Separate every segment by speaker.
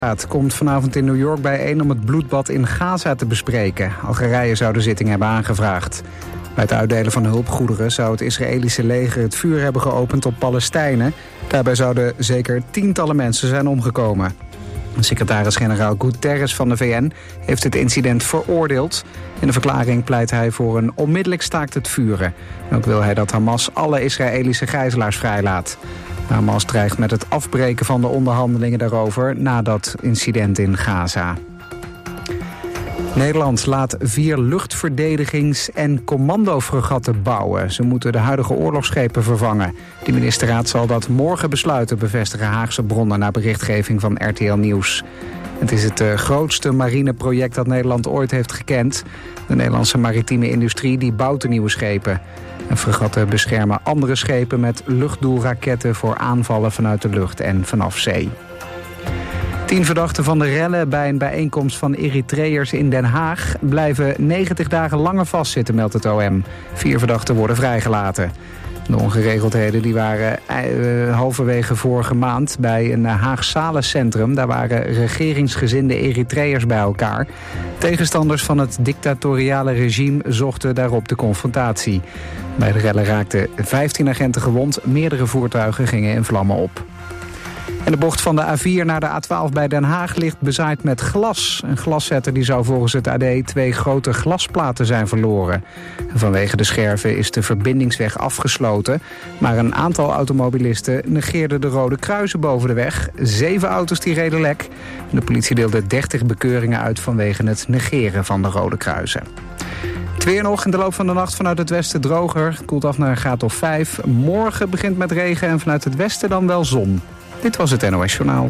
Speaker 1: Het komt vanavond in New York bijeen om het bloedbad in Gaza te bespreken. Algerije zou de zitting hebben aangevraagd. Bij het uitdelen van hulpgoederen zou het Israëlische leger het vuur hebben geopend op Palestijnen. Daarbij zouden zeker tientallen mensen zijn omgekomen. Secretaris-generaal Guterres van de VN heeft het incident veroordeeld. In de verklaring pleit hij voor een onmiddellijk staakt het vuren. En ook wil hij dat Hamas alle Israëlische gijzelaars vrijlaat. Hamas dreigt met het afbreken van de onderhandelingen daarover na dat incident in Gaza. Nederland laat 4 luchtverdedigings- en commandofregatten bouwen. Ze moeten de huidige oorlogsschepen vervangen. De ministerraad zal dat morgen besluiten, bevestigen Haagse bronnen na berichtgeving van RTL Nieuws. Het is het grootste marineproject dat Nederland ooit heeft gekend. De Nederlandse maritieme industrie die bouwt de nieuwe schepen. En fregatten beschermen andere schepen met luchtdoelraketten voor aanvallen vanuit de lucht en vanaf zee. 10 verdachten van de rellen bij een bijeenkomst van Eritreërs in Den Haag blijven 90 dagen langer vastzitten, meldt het OM. 4 verdachten worden vrijgelaten. De ongeregeldheden die waren halverwege vorige maand bij een Haag-Salencentrum. Daar waren regeringsgezinde Eritreërs bij elkaar. Tegenstanders van het dictatoriale regime zochten daarop de confrontatie. Bij de rellen raakten 15 agenten gewond, meerdere voertuigen gingen in vlammen op. En de bocht van de A4 naar de A12 bij Den Haag ligt bezaaid met glas. Een glaszetter die zou volgens het AD 2 grote glasplaten zijn verloren. En vanwege de scherven is de verbindingsweg afgesloten. Maar een aantal automobilisten negeerden de rode kruisen boven de weg. 7 auto's die reden lek. En de politie deelde 30 bekeuringen uit vanwege het negeren van de rode kruisen. Het weer nog in de loop van de nacht vanuit het westen droger. Koelt af naar een graad of 5. Morgen begint met regen en vanuit het westen dan wel zon. Dit was het NOS Journaal.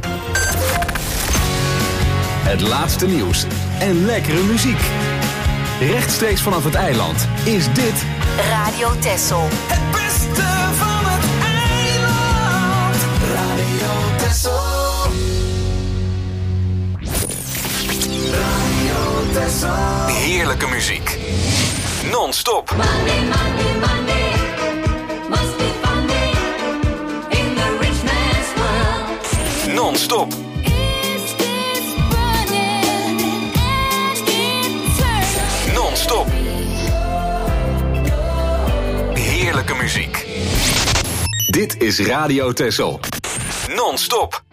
Speaker 2: Het laatste nieuws en lekkere muziek. Rechtstreeks vanaf het eiland is dit
Speaker 3: Radio Texel.
Speaker 4: Het beste van het eiland. Radio Texel. Radio Texel.
Speaker 2: heerlijke muziek. Non-stop.
Speaker 5: Monday, Monday, Monday. Must be funny in the rich man's world.
Speaker 2: Non-stop.
Speaker 5: Is this running and it turns?
Speaker 2: Non-stop. Heerlijke muziek. Dit is Radio Texel. Non-stop.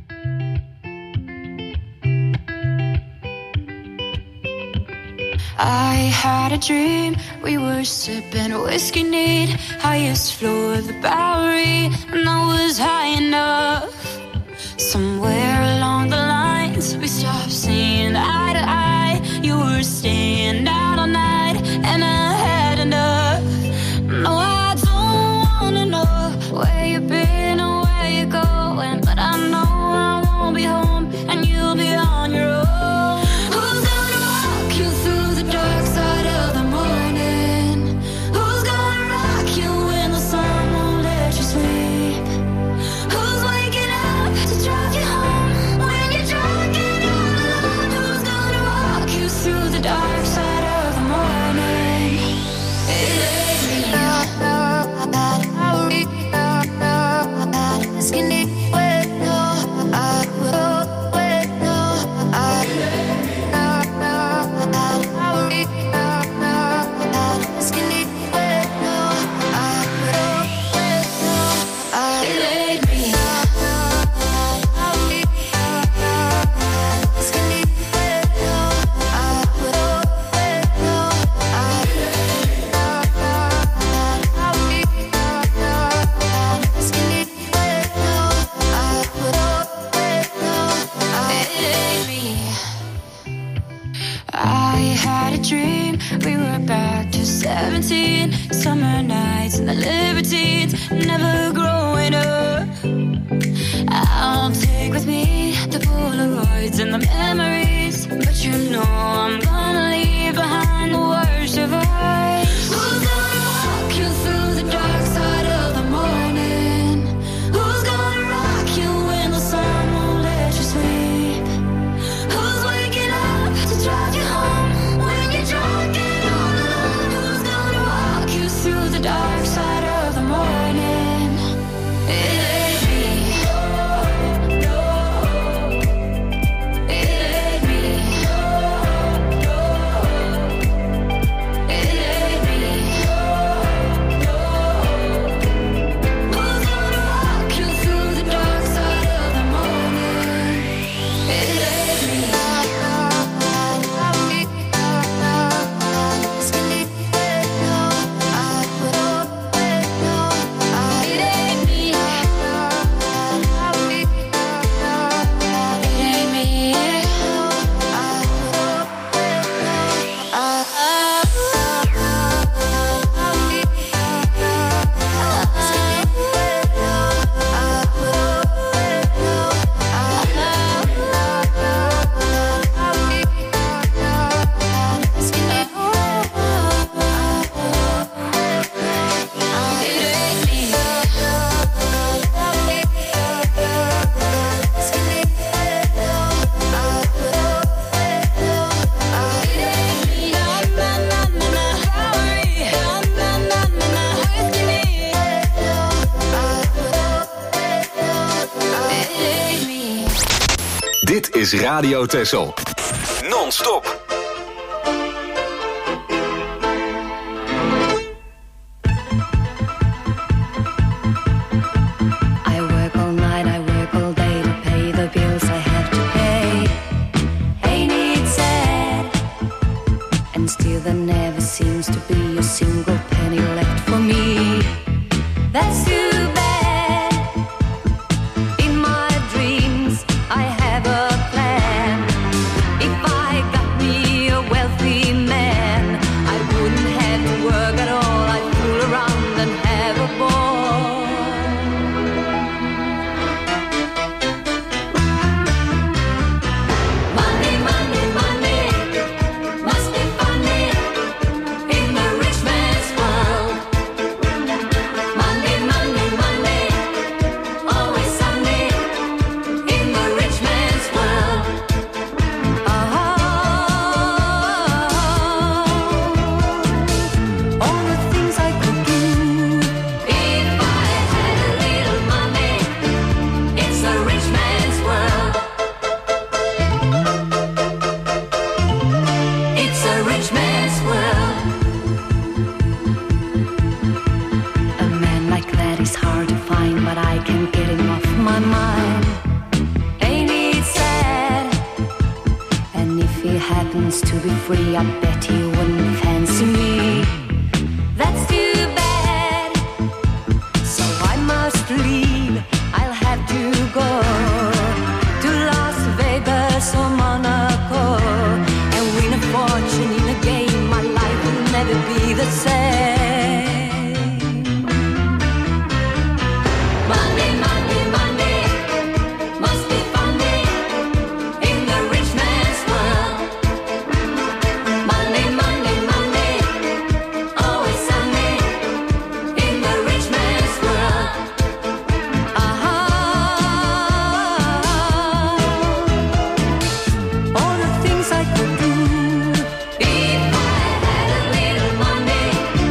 Speaker 6: I had a dream, we were sipping whiskey neat, highest floor of the Bowery, and I was high enough. Somewhere along the lines, we stopped seeing eye to eye. You were staying out all night, and I had enough. No, I don't wanna know where you've been or where you're going, but I know I won't be home, and you'll be on your own. Summer nights and the libertines, never growing up. I'll take with me the Polaroids and the memories, but you know I'm gonna leave behind the worst of us. Who's gonna walk you through the dark side of the morning? Who's gonna rock you when the sun won't let you sleep? Who's waking up to drive you home when you're drunk and all alone? Who's gonna walk you through the dark side of the morning? It ain't me.
Speaker 2: Dit is Radio Texel. Non-stop.
Speaker 6: I work all night, I work all day to pay the bills I have to pay. Ain't it sad? And still there never seems to be a single penny left for me. That's too bad. In my dreams I have a plan. If I got me a wealthy man, I wouldn't have to work at all. I'd fool around and have a ball. Money, money, money, must be funny in the rich man's world. Money, money, money, always sunny in the rich man's world. All the things I could do if I had a little money. It's a rich man's world. It's a rich man's world. A man like that is hard to find, but I can't get him off my mind. Ain't it sad? And if he happens to be free, I bet he wouldn't fancy me. That's too bad. So I must leave. I'll have to go to Las Vegas or Monaco and win a fortune in a game. My life will never be the same. Money, money, money, must be funny in the rich man's world. Money, money, money, always sunny in the rich man's world. All the things I could do if I had a little money.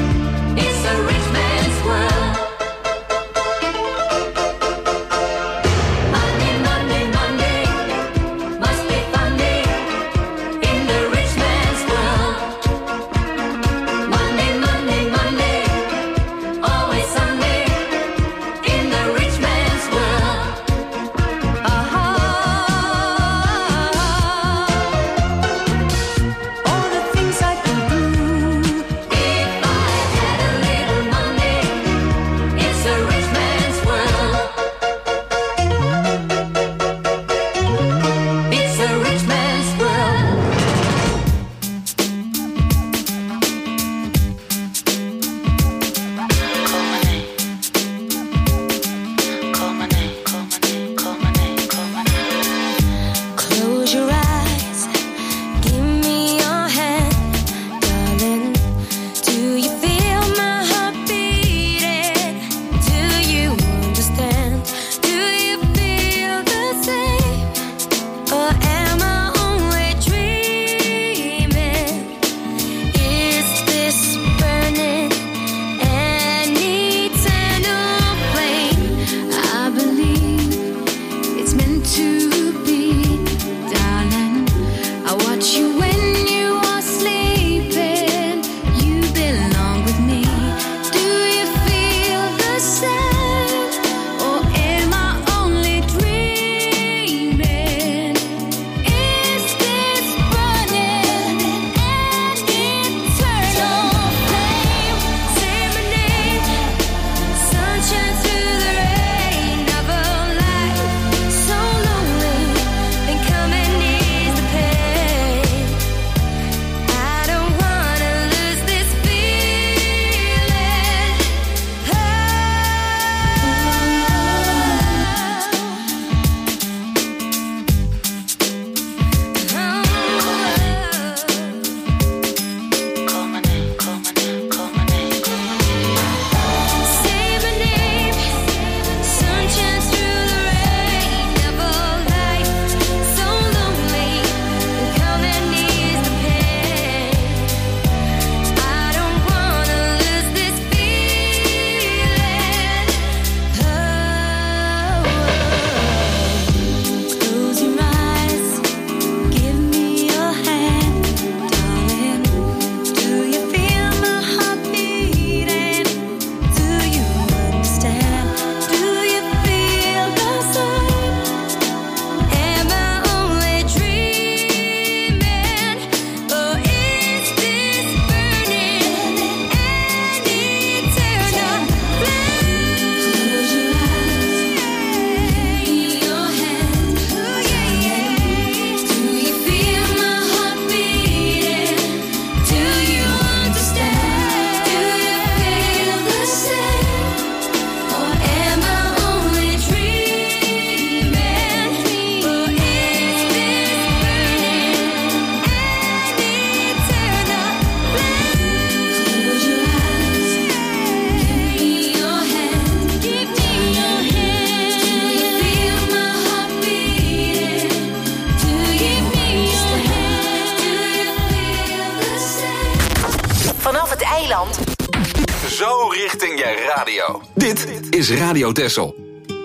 Speaker 3: eiland.
Speaker 2: Zo richting je radio. Dit is Radio Texel.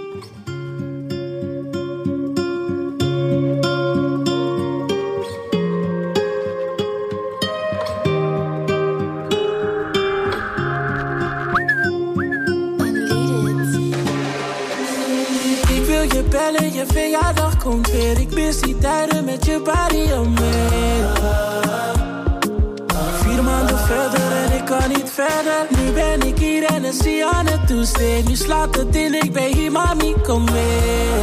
Speaker 7: Ik wil je bellen, je verjaardag komt weer. Ik mis die tijden met je body om me. 4 maanden verder en ik kan niet verder. Nu ben ik hier en dan zie je aan het toesteen. Nu slaat het in, ik ben hier, mami, kom weer.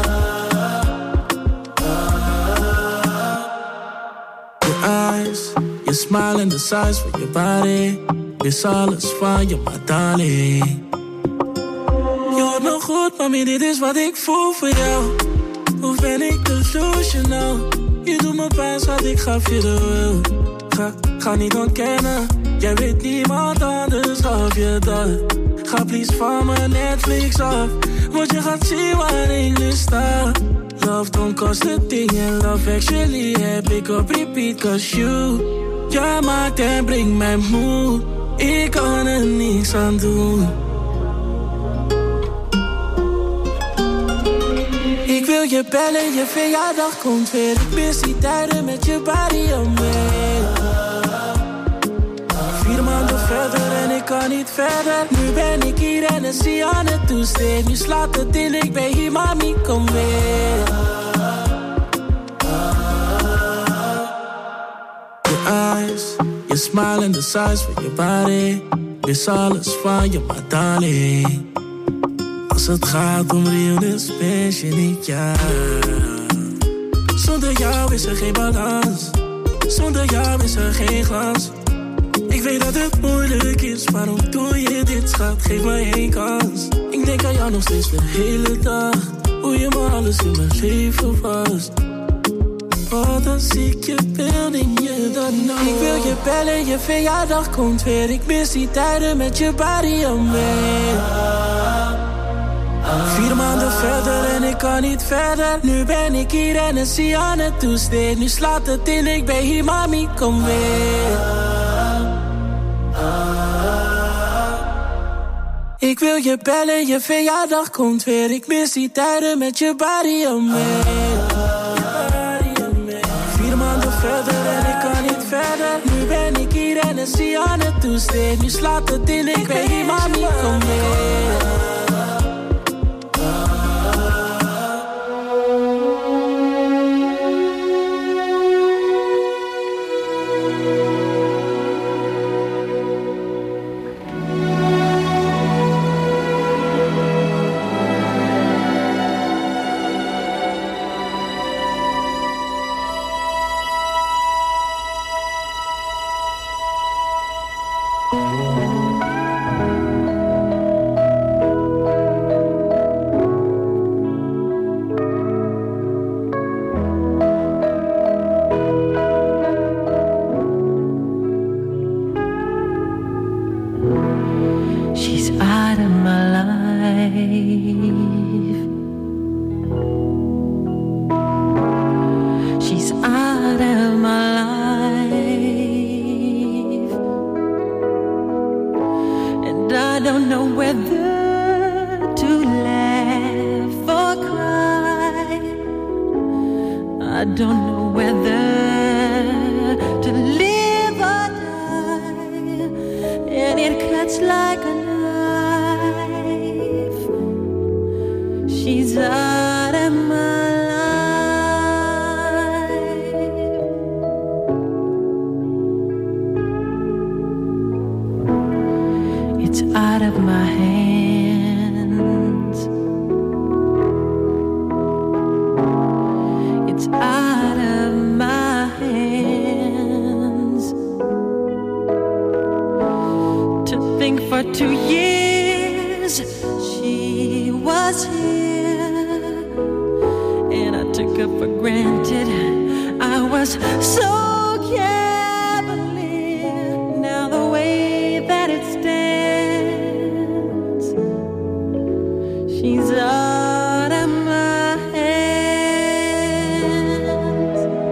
Speaker 7: Je eyes, je smile en de size van je body. Wist alles van je, maar darling. Je hoort me goed, mami, dit is wat ik voel voor jou. Hoe ben ik delusional? Je doet me pijn, schat, ik gaf je de wil. Ga niet ontkennen, jij weet niemand anders of je dat. Ga please van mijn Netflix af, want je gaat zien waar ik nu sta. Love don't cost a thing and love actually heb ik op repeat. Cause jij maakt en brengt mij moe. Ik kan er niks aan doen. Ik wil je bellen, je verjaardag komt weer. Ik mis die tijden met je body om me. 4 maanden verder en ik kan niet verder. Nu ben ik hier en dan zie je aan het toesteen. Nu slaat het in, ik ben hier, mami, kom weer. Je eyes, je smile en de size van je body. Wist alles van je, maar darling. Als het gaat om realness, ben je niet ja. Zonder jou is er geen balans. Zonder jou is er geen glans. Ik weet dat het moeilijk is, waarom doe je dit, schat? Geef me 1 kans. Ik denk aan jou nog steeds de hele dag. Hoe je me alles in mijn leven was. Wat als ik je bel en je dan nog. Ik wil je bellen, je verjaardag komt weer. Ik mis die tijden met je body om me. 4 maanden verder en ik kan niet verder. Nu ben ik hier en dan zie je aan het toesteen. Nu slaat het in, ik ben hier, mami, kom weer. Ik wil je bellen, je verjaardag komt weer. Ik mis die tijden met je body om me. 4 maanden verder en ik kan niet verder. Nu ben ik hier en dan zie je aan het toesteen. Nu slaat het in, ik ben hier, mami, kom weer.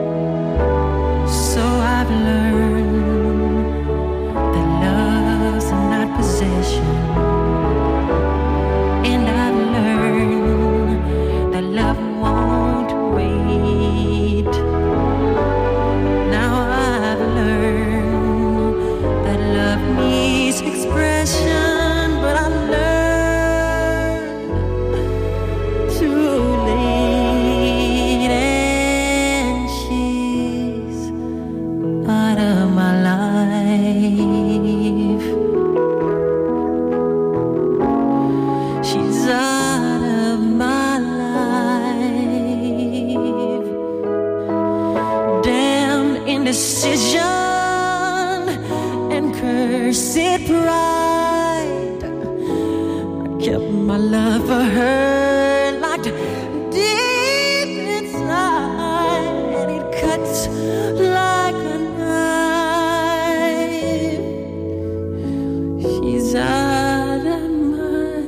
Speaker 6: So I've learned that love's
Speaker 3: decision and cursed pride. I kept my love for her locked deep inside, and it cuts like a knife. She's out of my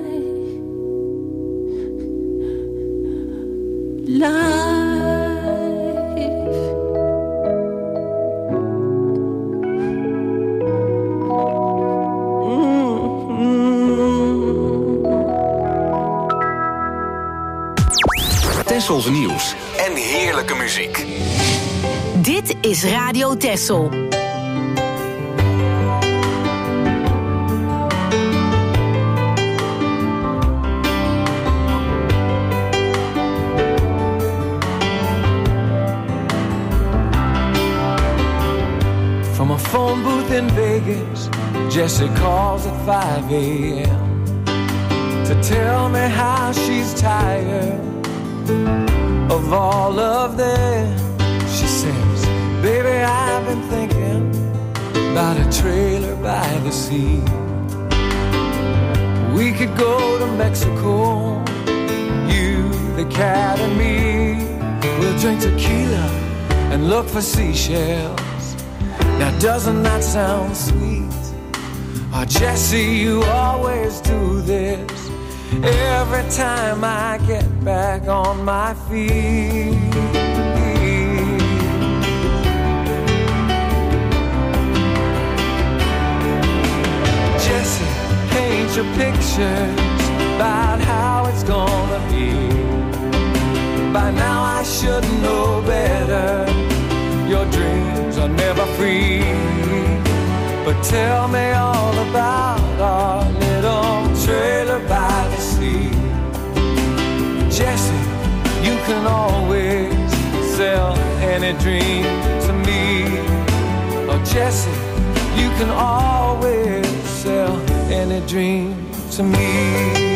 Speaker 3: life.
Speaker 2: Tessels nieuws en heerlijke muziek.
Speaker 8: Dit is Radio Tessel.
Speaker 9: From a phone booth in Vegas, Jessie calls at 5 a.m. to tell me how she's tired of all of them. She says, baby, I've been thinking about a trailer by the sea. We could go to Mexico, you, the cat, and me. We'll drink tequila and look for seashells. Now doesn't that sound sweet? Oh, Jessie, you always do this every time I get back on my feet. Jessie, paint your pictures about how it's gonna be. By now I should know better. Your dreams are never free. But tell me all about our little trailer by the sea. Jessie, you can always sell any dream to me. Oh, Jessie, you can always sell any dream to me.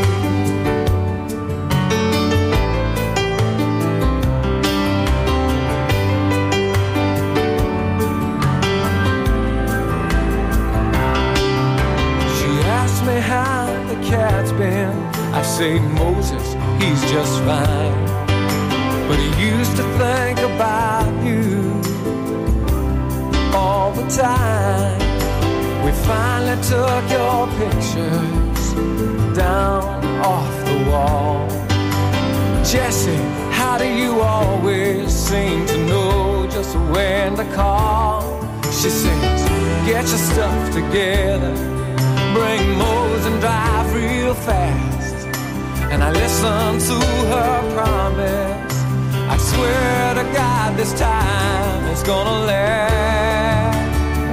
Speaker 9: How the cat's been, I say Moses, he's just fine. But he used to think about you all the time. We finally took your pictures down off the wall. Jessie, how do you always seem to know just when to call? She says, get your stuff together, bring Mose and drive real fast. And I listened to her promise. I swear to God this time it's gonna last.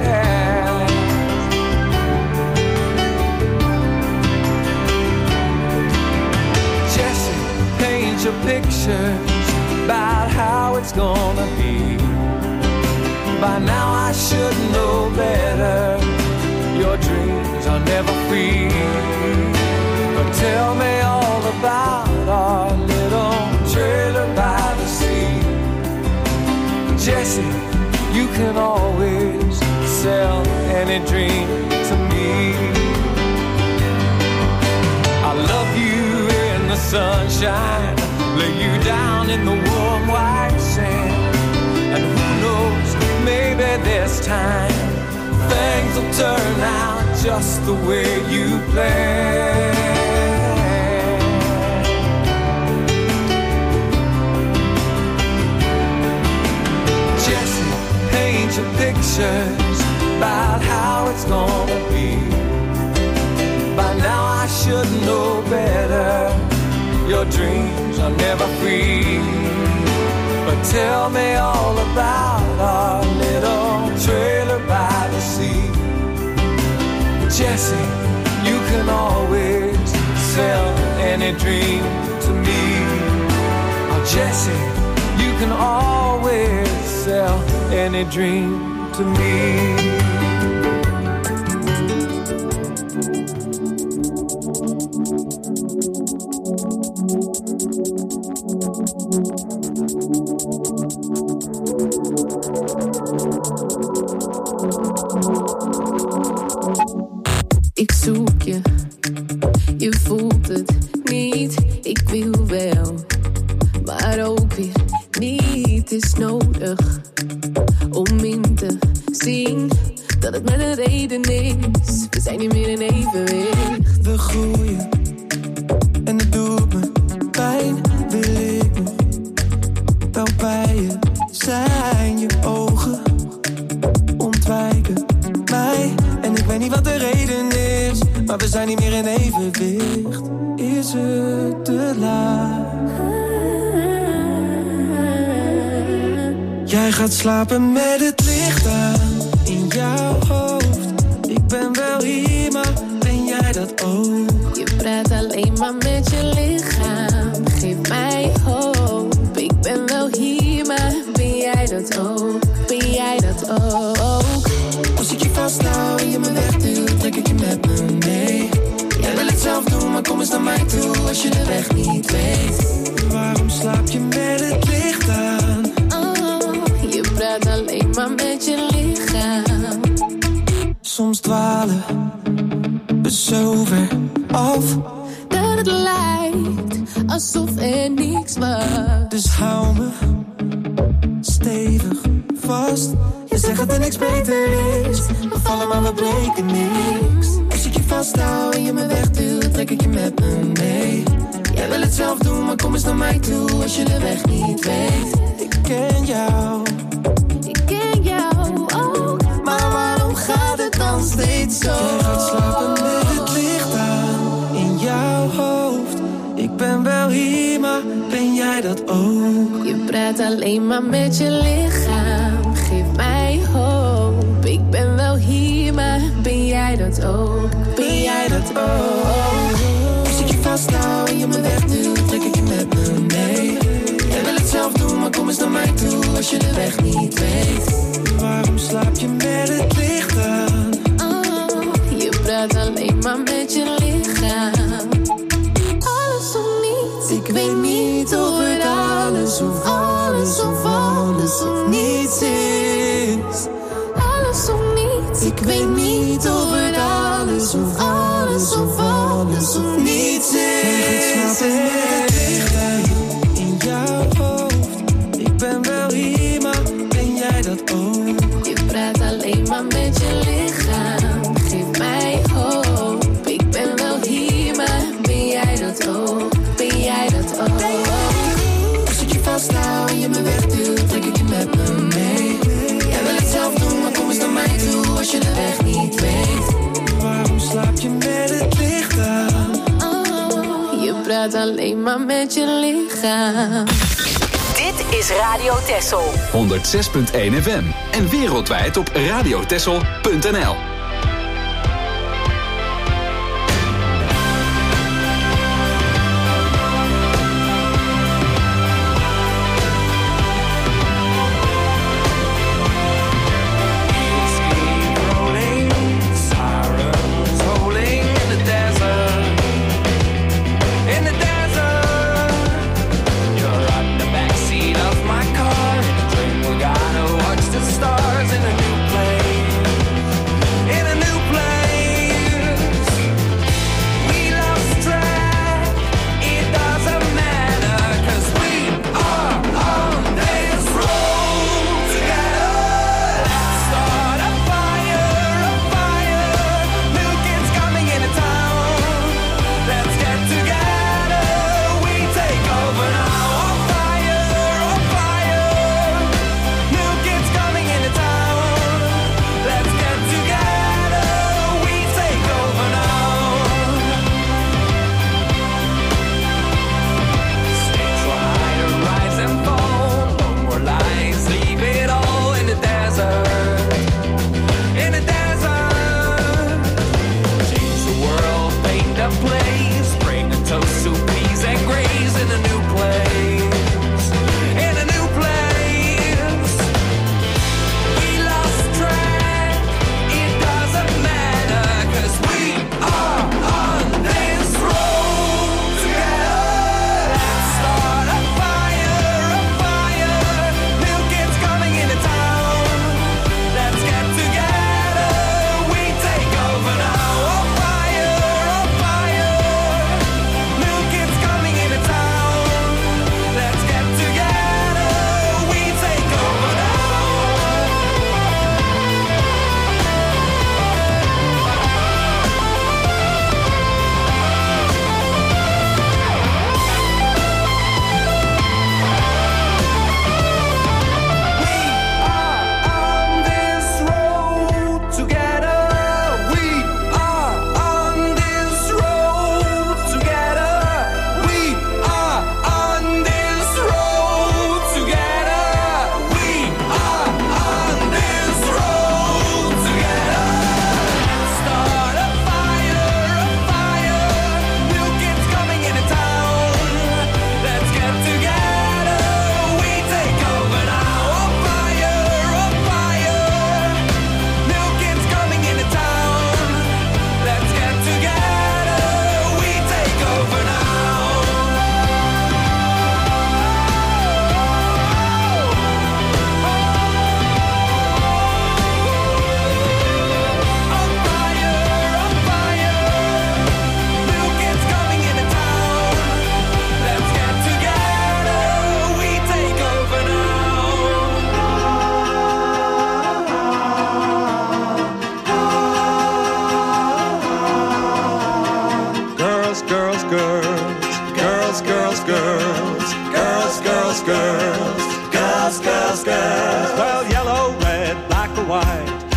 Speaker 9: Jessie, paint your pictures about how it's gonna be. By now I should know better. Your dreams are never free. But tell me all about our little trailer by the sea. Jessie, you can always sell any dream to me. I'll love you in the sunshine, lay you down in the warm white sand. And who knows, maybe this time things will turn out just the way you planned. Jessie, paint your pictures about how it's gonna be. By now I should know better. Your dreams are never free. But tell me all about our little trailer by the sea. Jessie, you can always sell any dream to me. Oh, Jessie, you can always sell any dream to me.
Speaker 10: nodig om in te zien dat het met een reden is. We zijn niet meer in evenwicht.
Speaker 11: We groeien en het doet me pijn. Wil ik nog wel bij je zijn? Je ogen ontwijken mij en ik weet niet wat de reden is, maar we zijn niet meer in evenwicht. Is het te laat? Jij gaat slapen met het licht aan in jouw hoofd. Ik ben wel hier, maar ben jij dat ook?
Speaker 10: Je praat alleen maar met je lichaam. Geef mij hoop. Ik ben wel hier, maar ben jij dat ook? Ben jij dat ook?
Speaker 11: Als ik je vasthoud en je me wegduwt, trek ik je met me mee. Jij wil het zelf doen, maar kom eens naar mij toe als je de weg niet weet. Waarom slaap je met het licht aan?
Speaker 10: Je praat alleen maar met je lichaam.
Speaker 11: Soms dwalen we zo ver af
Speaker 10: dat het lijkt alsof er niks was.
Speaker 11: Dus hou me stevig vast. Je zegt dat er niks beter is. We vallen maar we breken niks. Als ik je vasthoud en je me wegduwt, trek ik je met me mee. Jij wil het zelf doen, maar kom eens naar mij toe als je de weg niet weet. Ik ken jou ook, maar waarom gaat het dan steeds zo? Je gaat slapen met het licht aan in jouw hoofd. Ik ben wel hier, maar ben jij dat ook?
Speaker 10: Je praat alleen maar met je lichaam. Geef mij hoop. Ik ben wel hier, maar ben jij dat ook? Ben jij dat ook?
Speaker 11: Als ik je vasthoud en je me wegduwt, trek ik je met me mee. Jij wil het zelf doen, maar kom eens naar mij toe als je de weg niet weet. Waarom slaap je met het licht aan?
Speaker 10: Je praat alleen maar met je lichaam. Alles of niets.
Speaker 11: Ik weet niet of het alles of alles of alles of niets is.
Speaker 10: Alles of niets.
Speaker 11: Ik weet niet of het alles of alles of alles of niets is. Je gaat slapen met het licht aan in jouw hoofd. Ik ben wel hier, maar ben jij dat ook?
Speaker 10: Je praat alleen maar met je lichaam. Geef mij hoop. Ik ben wel hier, maar ben jij dat ook? Ben jij dat ook?
Speaker 11: Als ik je vasthoud en je me wegduwt, trek ik je met me mee. Jij wil het zelf doen, maar kom eens naar mij toe als je de weg niet weet. Waarom slaap je met het licht aan?
Speaker 10: Je praat alleen maar met je lichaam.
Speaker 8: Dit is Radio Texel.
Speaker 2: 106.1 FM en wereldwijd op radiotexel.nl.
Speaker 4: Stars in a new plane.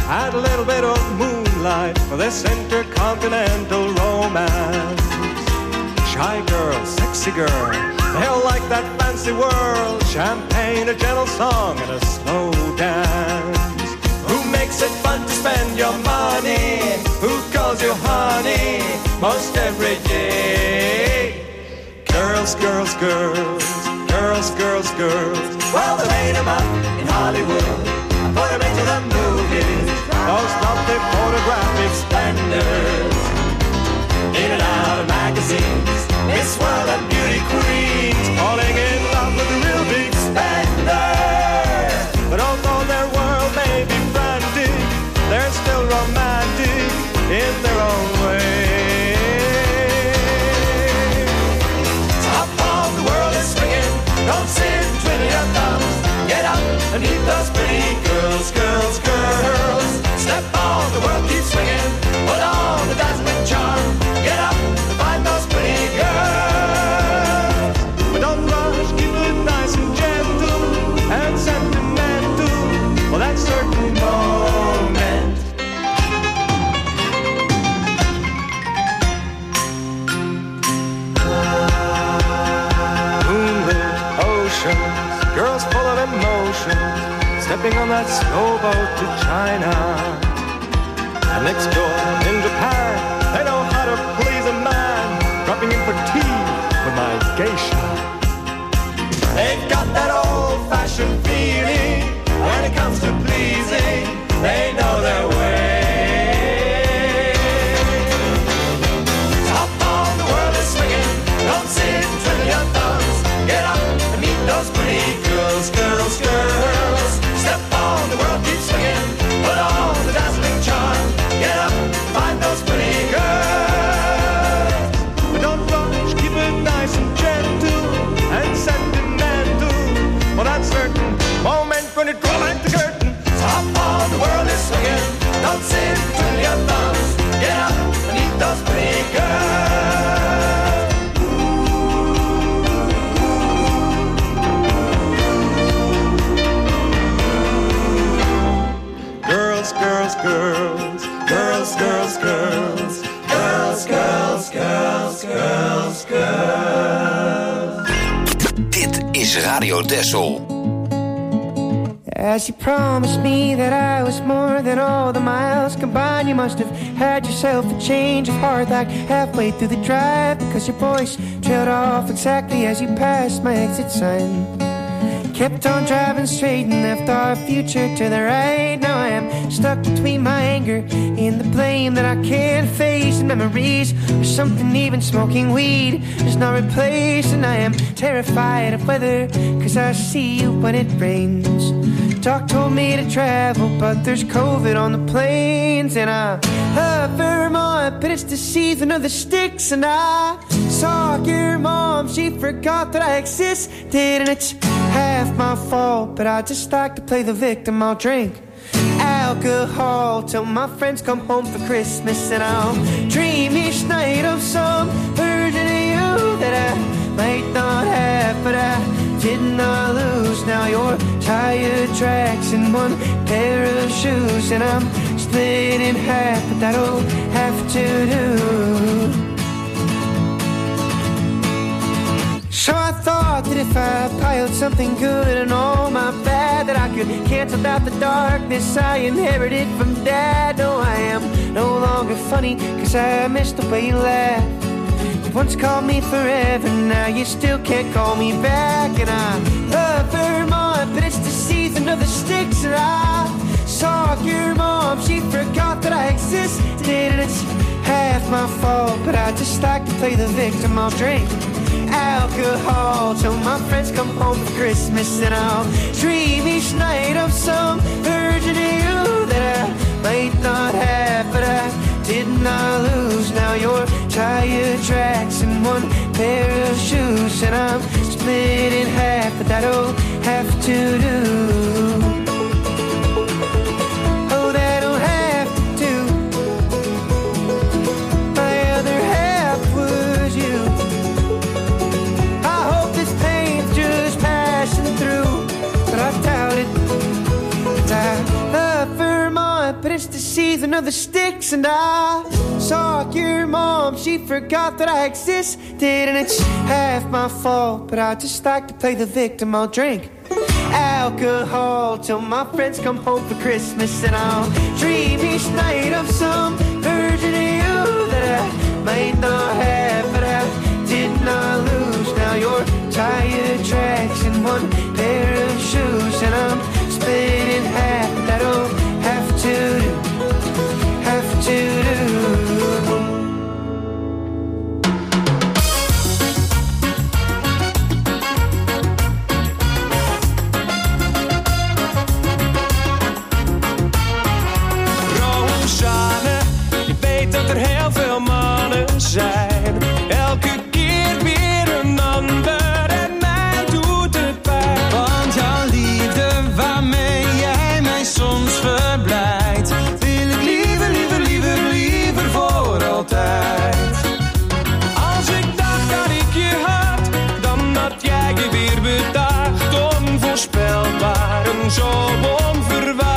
Speaker 9: add a little bit of moonlight for this intercontinental romance. Shy girl, sexy girl, they'll like that fancy world. Champagne, a gentle song, and a slow dance. Who makes it fun to spend your money? Who calls you honey most every day? Girls, girls, girls, girls, girls, girls. Well, they made them up in Hollywood and put them into the movies. Those lovely photographic splendors, in and out of magazines. Miss World and beauty queens falling in love with the real big spenders. But although their world may be frantic, they're still romantic in their own way. Top of the world is swinging, don't sit twiddling your thumbs. Get up and meet those pretty girls, girls, girls. Step on, the world keeps swinging, put on the dazzling charm. Get up and find those pretty girls. But don't rush, keep it nice and gentle and sentimental for that certain moment. Moonlit oceans, girls full of emotion, stepping on that slow boat to China. And next door in Japan, they know how to please a man, dropping in for tea with my geisha. They've got that old-fashioned feeling when it comes to pleasing. They know their way. Top of the world is swinging, don't sit twiddling your thumbs. Get up and meet those pretty girls, girls, girls. Step on, the world keeps swinging, put on the dazzling charm. Get up, find those pretty girls. But don't rush, keep it nice and gentle and sentimental for that certain moment when it draws back the curtain. Top of the world is swinging, don't sit twiddling your thumbs. Get up and meet those pretty girls. Girls, girls, girls, girls, girls, girls, girls, girls, girls, girls, girls.
Speaker 12: Dit is Radio Texel.
Speaker 13: As you promised me that I was more than all the miles combined, you must have had yourself a change of heart like halfway through the drive, because your voice trailed off exactly as you passed my exit sign. Kept on driving straight and left our future to the right. Now I am stuck between my anger and the blame that I can't face, and memories or something even smoking weed does not replace. And I am terrified of weather, cause I see you when it rains. Doc told me to travel, but there's COVID on the planes. And I love Vermont, but it's the season of the sticks. And I saw your mom, she forgot that I existed. And it's half my fault, but I just like to play the victim. I'll drink alcohol till my friends come home for Christmas. And I'll dream each night of some version of you that I might not have, but I did not lose. Now your tire tracks in one pair of shoes, and I'm split in half, but that'll have to do. So I thought that if I piled something good and all my bad, that I could cancel out the darkness I inherited from Dad. No, I am no longer funny, cause I miss the way you laugh. You once called me forever, now you still can't call me back. And I love Vermont, but it's the season of the sticks. And I saw your mom, she forgot that I existed. And it's half my fault, but I just like to play the victim. I'll drink alcohol till my friends come home for Christmas. And I'll dream each night of some version of you that I might not have, but I did not lose. Now your tire tracks in one pair of shoes, and I'm split in half, but that'll have to do. Oh, that'll have to do. My other half was you. I hope this pain's just passing through, but I doubt it. 'Cause I love Vermont, but it's missed the season of the sticks. And I saw your mom, she forgot that I existed. And it's half my fault, but I just like to play the victim. I'll drink alcohol till my friends come home for Christmas. And I'll dream each night of some version of you that I might not have, but I did not lose. Now you're tire tracks and one pair of shoes, and I'm split in half. That'll have to do, have to do.
Speaker 9: Dat er heel veel mannen zijn, elke keer weer een ander en mij doet het pijn. Want jouw liefde waarmee jij mij soms verblijdt, wil ik liever, liever, liever, liever voor altijd. Als ik dacht dat ik je had, dan had jij je weer bedacht, onvoorspelbaar en zo onverwacht.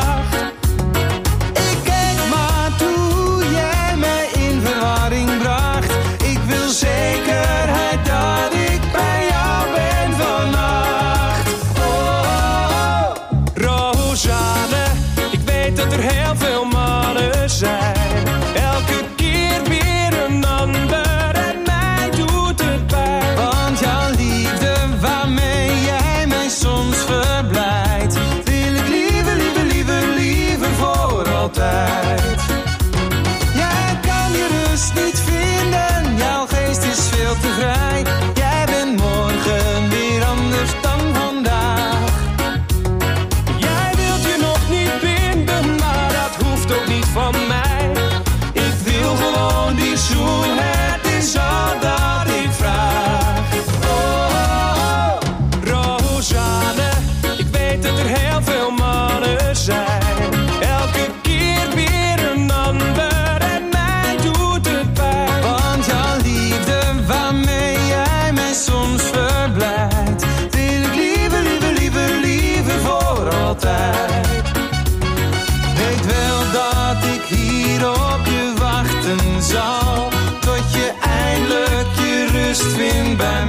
Speaker 9: Zekerheid dat ik bij jou ben vannacht. Oh, Rosanne, ik weet dat er heel veel mannen zijn, elke keer weer een ander en mij doet het pijn. Want jouw liefde waarmee jij mij soms verblijdt, wil ik liever, liever, liever, liever voor altijd. Jij kan je rust niet vinden, jouw geest is veel te vrij. Jij bent morgen weer anders dan vandaag. Jij wilt je nog niet binden, maar dat hoeft ook niet van mij. Ik wil gewoon die zoen, het is al dat ik vraag. Oh, Rosanne, ik weet dat er heel veel mannen zijn, elke keer weer een ander. Soms verblijdt, wil ik liever, liever, liever, liever voor altijd. Weet wel dat ik hier op je wachten zal, tot je eindelijk je rust vindt bij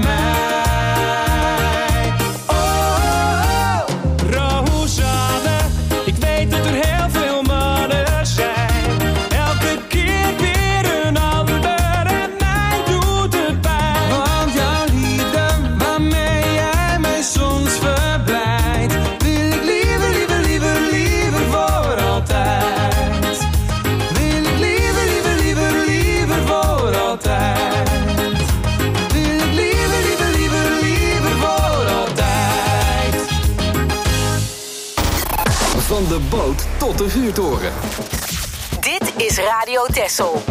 Speaker 9: mij. Oh, Rosanne, ik weet dat er heel veel mannen zijn, elke keer weer een ander. Soms verblijdt, wil ik liever, liever, liever, liever voor altijd. Wil ik liever, liever, liever, liever voor altijd. Wil ik liever, liever, liever, liever voor altijd.
Speaker 2: Van de boot tot de vuurtoren.
Speaker 8: Dit is Radio Texel.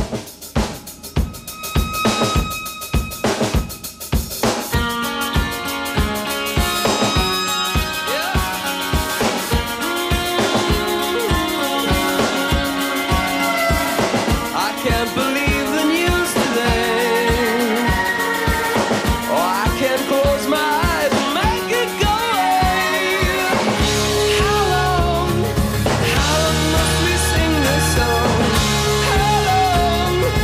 Speaker 9: How long must we sing this song? How long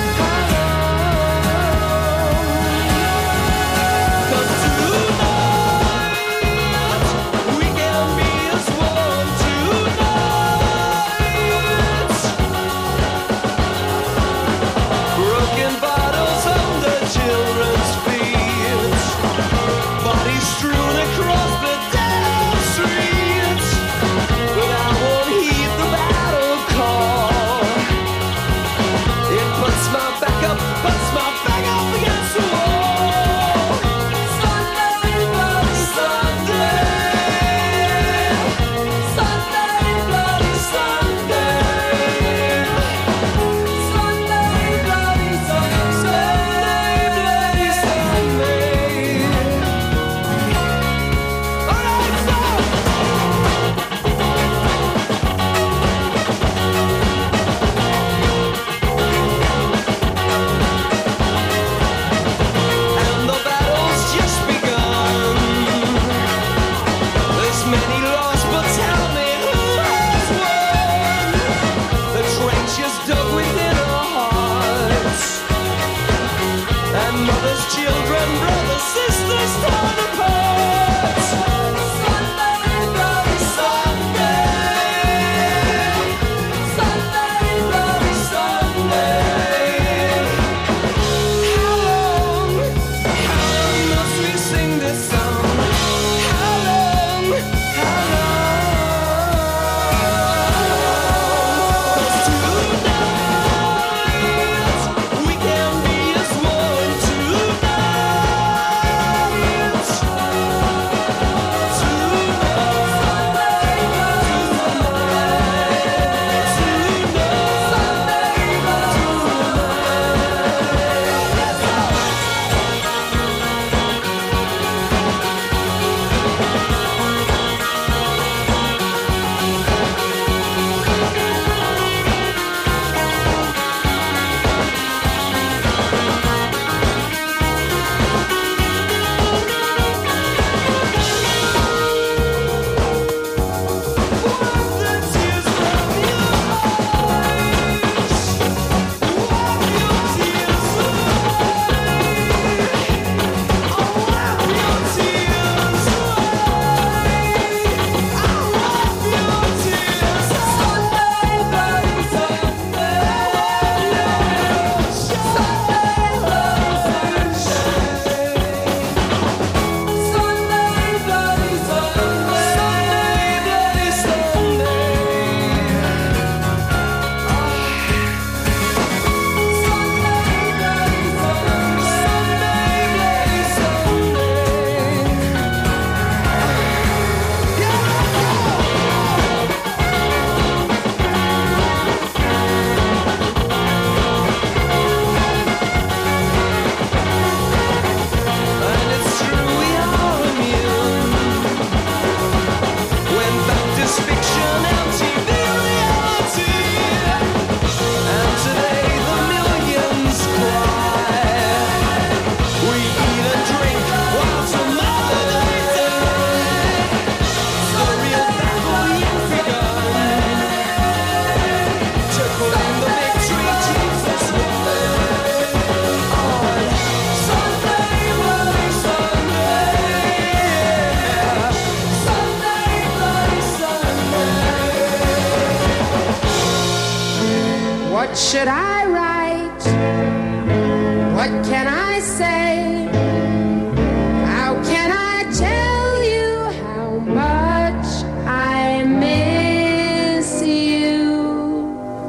Speaker 10: should I write? What can I say? How can I tell you how much I miss you?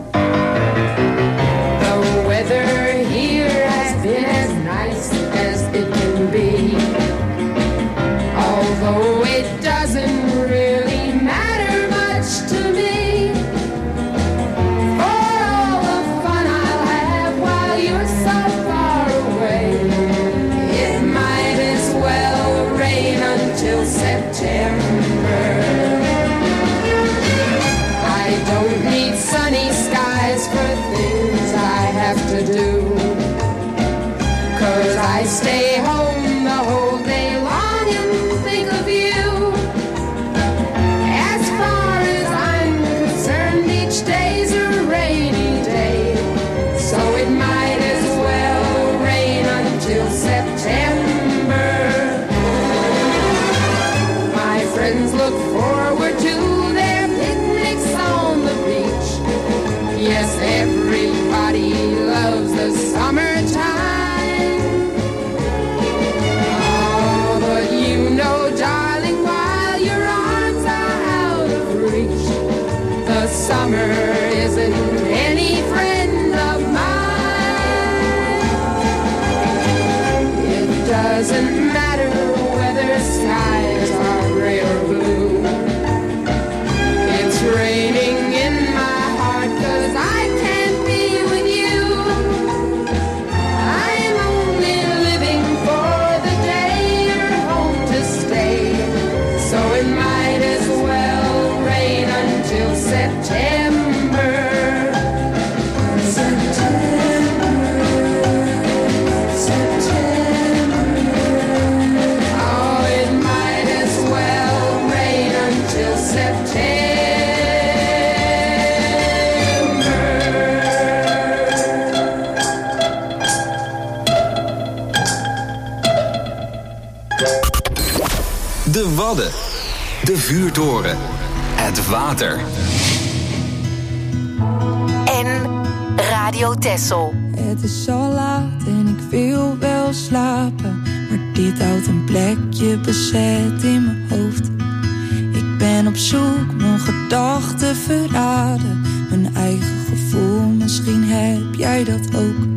Speaker 10: The weather here has been as nice as it can be, although it doesn't really matter much to me. September. I don't need sunny skies for things I have to do, 'cause I stay home the whole day long and think of you. As far as I'm concerned, each day's a rainy day, so it might as well rain until September. Friends look forward to their picnics on the beach. Yes, everybody loves the summertime. Oh, but you know, darling, while your arms are out of reach, the summer isn't any friend of mine. It doesn't matter whether skies are gray or blue. It's raining in my heart 'cause I can't be with you. I'm only living for the day you're home to stay, so it might as well rain until September.
Speaker 2: De Wadden, de vuurtoren, het water.
Speaker 8: En Radio Texel.
Speaker 14: Het is al laat en ik wil wel slapen, maar dit houdt een plekje bezet in mijn hoofd. Ik ben op zoek, mijn gedachten verraden, mijn eigen gevoel, misschien heb jij dat ook.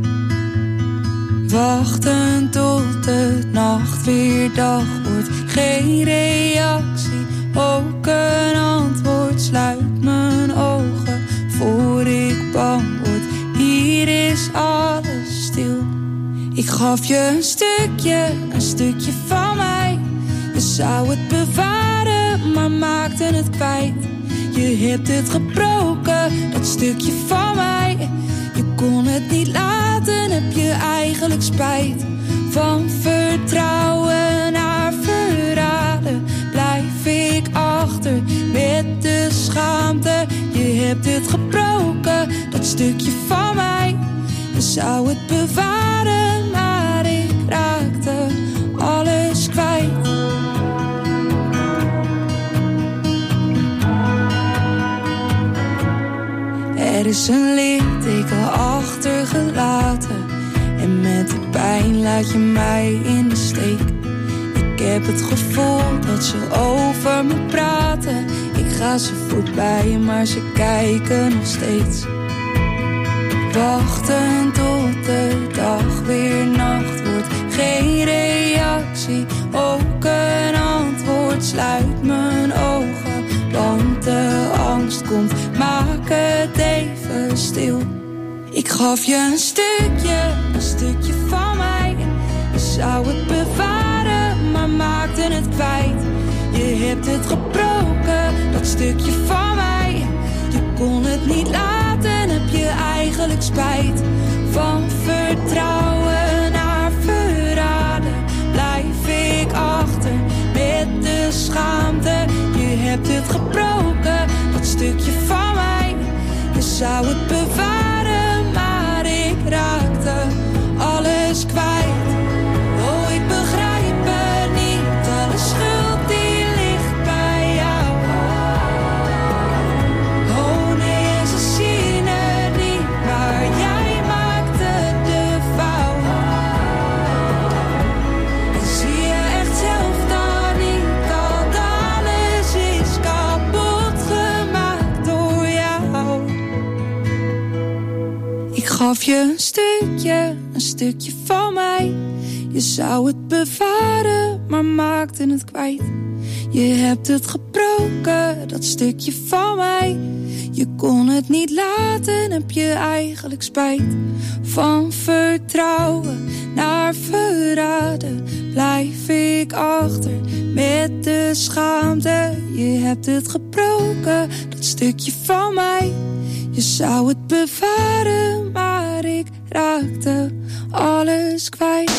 Speaker 14: Wachten tot de nacht weer dag wordt, geen reactie, ook een antwoord. Sluit mijn ogen voor ik bang word, hier is alles stil. Ik gaf je een stukje van mij. Je zou het bewaren, maar maakte het kwijt. Je hebt het gebroken, dat stukje van mij. Je kon het niet laten, heb je eigenlijk spijt. Van vertrouwen naar verraden blijf ik achter met de schaamte. Je hebt het gebroken, dat stukje van mij. Je zou het bewaren, maar ik raakte alles kwijt. Er is een litteken achtergelaten en met de pijn laat je mij in de steek. Ik heb het gevoel dat ze over me praten. Ik ga ze voorbij, maar ze kijken nog steeds. Wachten tot de dag weer nacht wordt, geen reactie, ook een antwoord. Sluit mijn ogen, want de angst komt, maak het even stil. Ik gaf je een stukje van mij. Je zou het bewaren, maar maakte het kwijt. Je hebt het gebroken, dat stukje van mij. Je kon het niet laten, heb je eigenlijk spijt. Van vertrouwen naar verraden blijf ik achter met de schaamte. Je hebt het gebroken, dat stukje van mij. Je zou het bewaren, maar ik raakte alles kwijt. Oh, ik begrijp het niet, alle schuld die ligt bij jou. Oh nee, ze zien het niet, maar gaf je een stukje van mij. Je zou het bewaren, maar maakte het kwijt. Je hebt het gebroken, dat stukje van mij. Je kon het niet laten, heb je eigenlijk spijt. Van vertrouwen naar verraden blijf ik achter met de schaamte. Je hebt het gebroken, dat stukje van mij. Je zou het bewaren, maar ik raakte alles kwijt.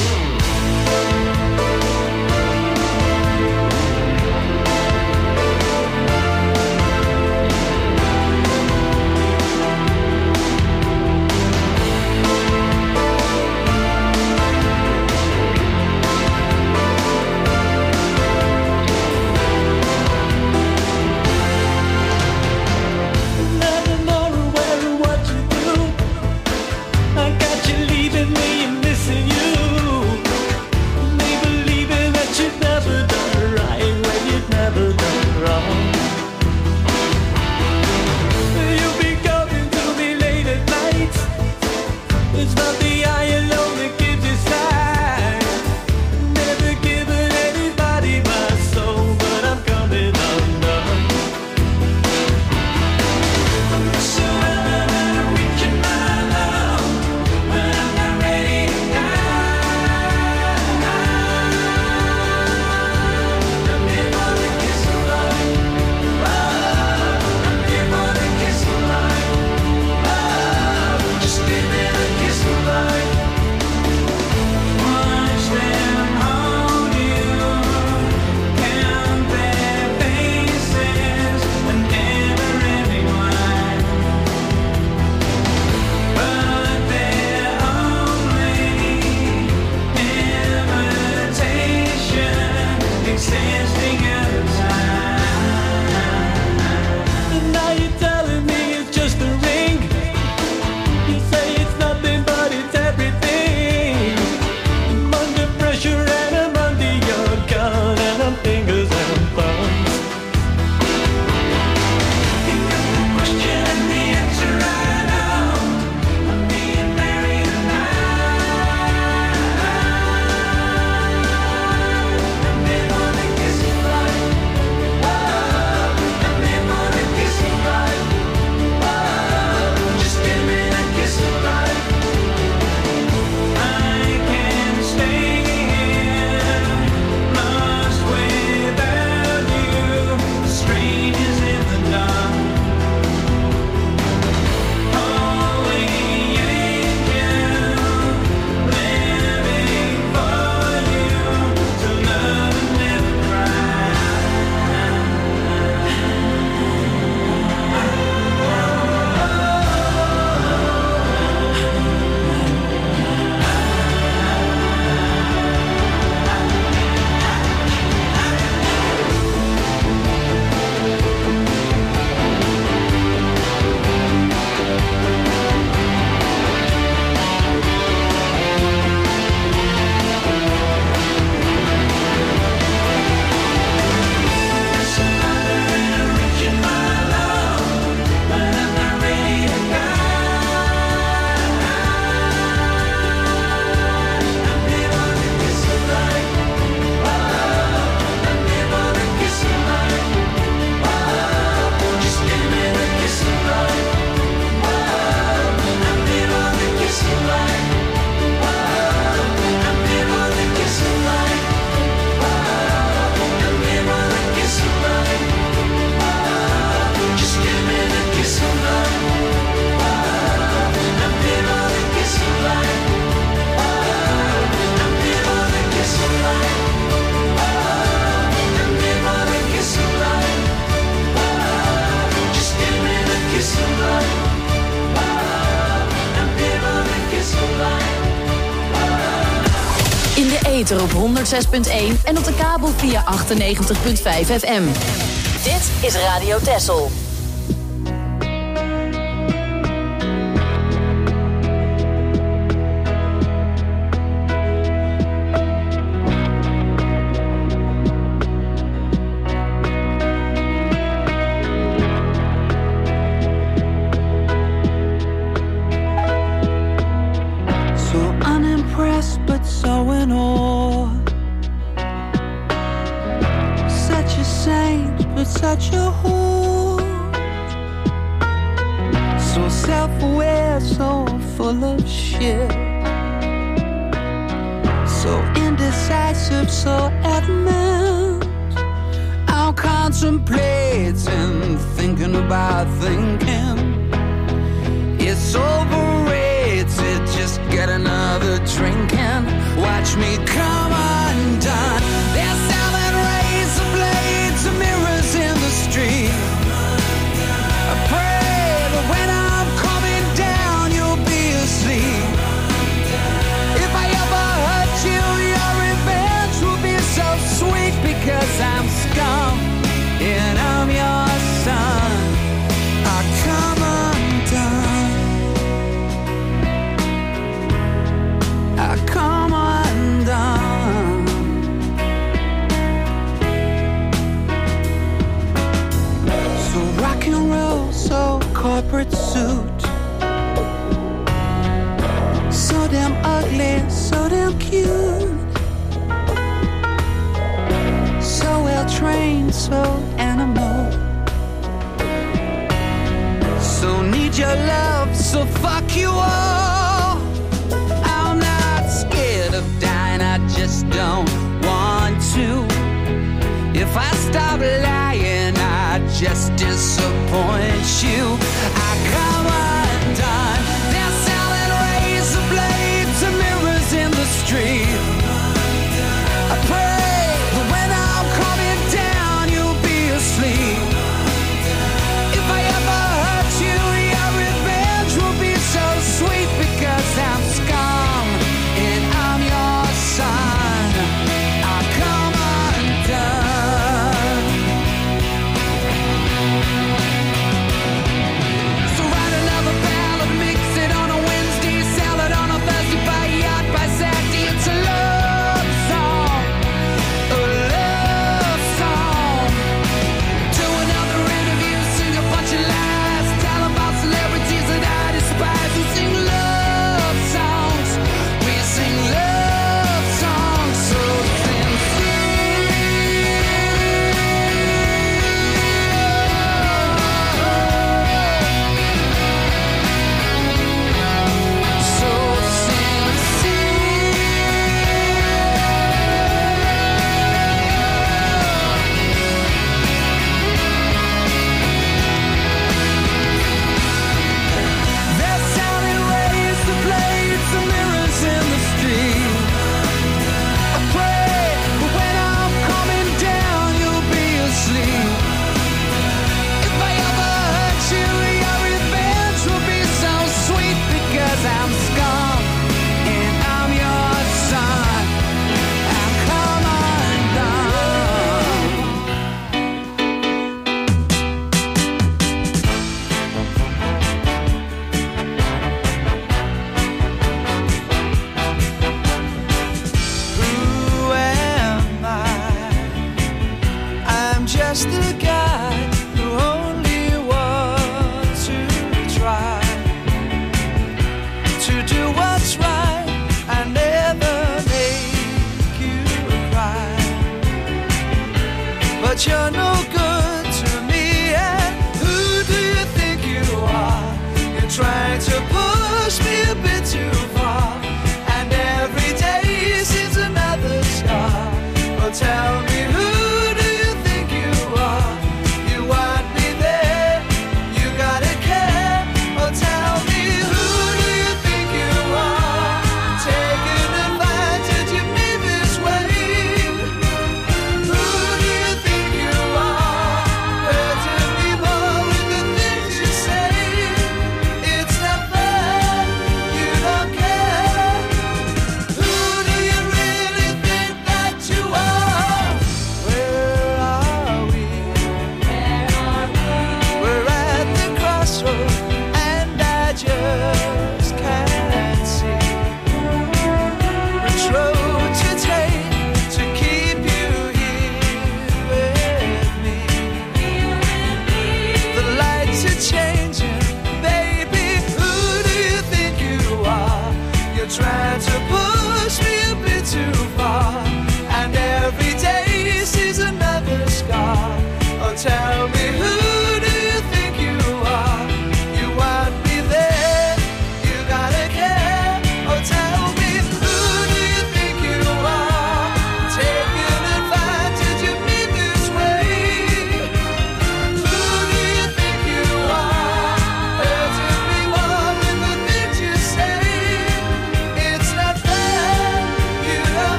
Speaker 15: ether op 106.1 en op de kabel via 98.5 FM. Dit is Radio Texel.
Speaker 11: such a whore. So self-aware, so full of shit. So indecisive, so adamant. I'm contemplating, thinking about thinking. It's overrated, just get another drink and watch me come undone. They're selling razor blades and mirrors in the street. I pray that when I'm coming down, you'll be asleep. If I ever hurt you, your revenge will be so sweet, because I'm scum and I'm your son. I come undone. I come undone. So rock and roll, so corporate suit. So damn ugly, so damn cute. So well trained, so animal. So need your love, so fuck you all. I'm not scared of dying, I just don't want to. If I stop lying, I just disappoint you. I come undone. They're selling razor blades and mirrors in the street. I pray that when I'm coming down, you'll be asleep. If I ever hurt you, your revenge will be so sweet, because I'm scum and I'm your son. I come undone. So write a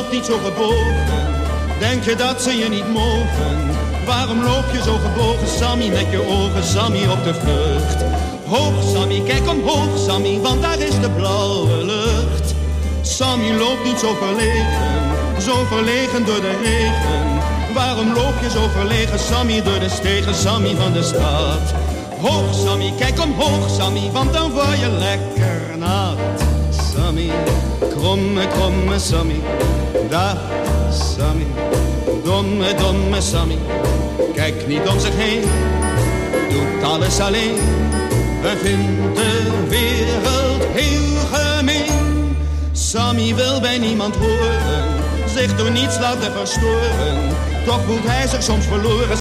Speaker 16: loopt niet zo gebogen? Denk je dat ze je niet mogen? Waarom loop je zo gebogen, Sammy, met je ogen, Sammy, op de vlucht? Hoog, Sammy, kijk omhoog, Sammy, want daar is de blauwe lucht. Sammy loopt niet zo verlegen door de regen. Waarom loop je zo verlegen, Sammy, door de stegen, Sammy van de stad? Hoog, Sammy, kijk omhoog, Sammy, want dan word je lekker nat. Sammy, kromme, kromme Sammy, dag Sammy, domme, domme Sammy. Kijk niet om zich heen, doet alles alleen. We vinden de wereld heel gemeen. Sammy wil bij niemand horen, zich door niets laten verstoren. Toch voelt hij zich soms verloren.